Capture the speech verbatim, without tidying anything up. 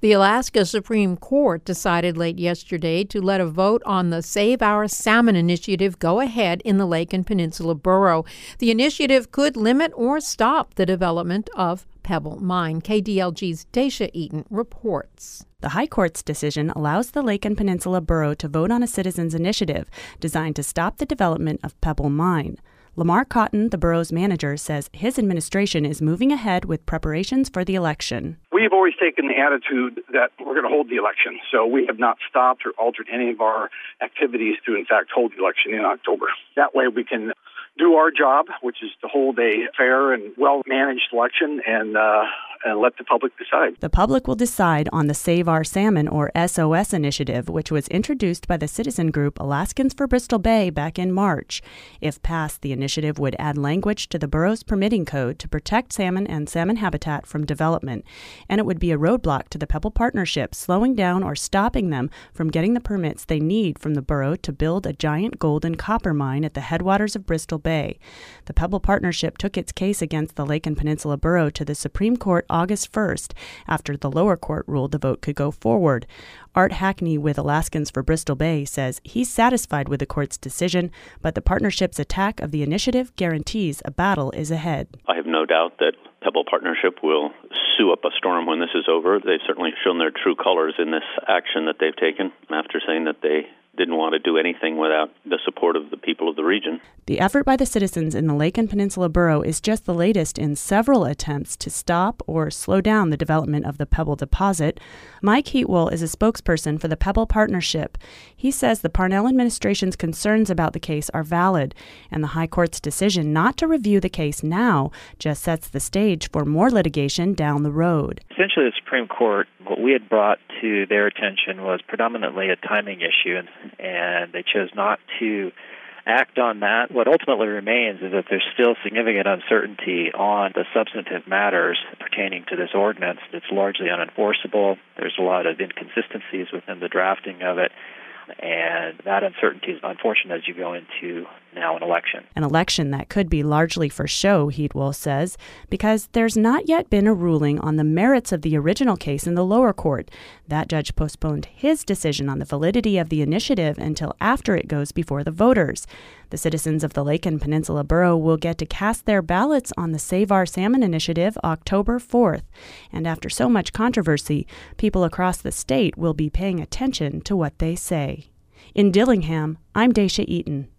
The Alaska Supreme Court decided late yesterday to let a vote on the Save Our Salmon initiative go ahead in the Lake and Peninsula Borough. The initiative could limit or stop the development of Pebble Mine. K D L G's Daisha Eaton reports. The High Court's decision allows the Lake and Peninsula Borough to vote on a citizens' initiative designed to stop the development of Pebble Mine. Lamar Cotton, the borough's manager, says his administration is moving ahead with preparations for the election. We've always taken the attitude that we're going to hold the election, so we have not stopped or altered any of our activities to, in fact, hold the election in October. That way we can do our job, which is to hold a fair and well-managed election and uh, and let the public decide. The public will decide on the Save Our Salmon, or S O S initiative, which was introduced by the citizen group Alaskans for Bristol Bay back in March. If passed, the initiative would add language to the borough's permitting code to protect salmon and salmon habitat from development, and it would be a roadblock to the Pebble Partnership, slowing down or stopping them from getting the permits they need from the borough to build a giant gold and copper mine at the headwaters of Bristol Bay. The Pebble Partnership took its case against the Lake and Peninsula Borough to the Supreme Court August first, after the lower court ruled the vote could go forward. Art Hackney with Alaskans for Bristol Bay says he's satisfied with the court's decision, but the partnership's attack of the initiative guarantees a battle is ahead. I have no doubt that Pebble Partnership will sue up a storm when this is over. They've certainly shown their true colors in this action that they've taken after saying that they didn't want to do anything without the support of the people of the region. The effort by the citizens in the Lake and Peninsula Borough is just the latest in several attempts to stop or slow down the development of the Pebble deposit. Mike Heatwell is a spokesperson for the Pebble Partnership. He says the Parnell administration's concerns about the case are valid, and the High Court's decision not to review the case now just sets the stage for more litigation down the road. Essentially, the Supreme Court, what we had brought to their attention was predominantly a timing issue, and, and they chose not to act on that. What ultimately remains is that there's still significant uncertainty on the substantive matters pertaining to this ordinance. It's largely unenforceable. There's a lot of inconsistencies within the drafting of it, and that uncertainty is unfortunate as you go into now an election. An election that could be largely for show, Heatwell says, because there's not yet been a ruling on the merits of the original case in the lower court. That judge postponed his decision on the validity of the initiative until after it goes before the voters. The citizens of the Lake and Peninsula Borough will get to cast their ballots on the Save Our Salmon initiative October fourth. And after so much controversy, people across the state will be paying attention to what they say. In Dillingham, I'm Daisha Eaton.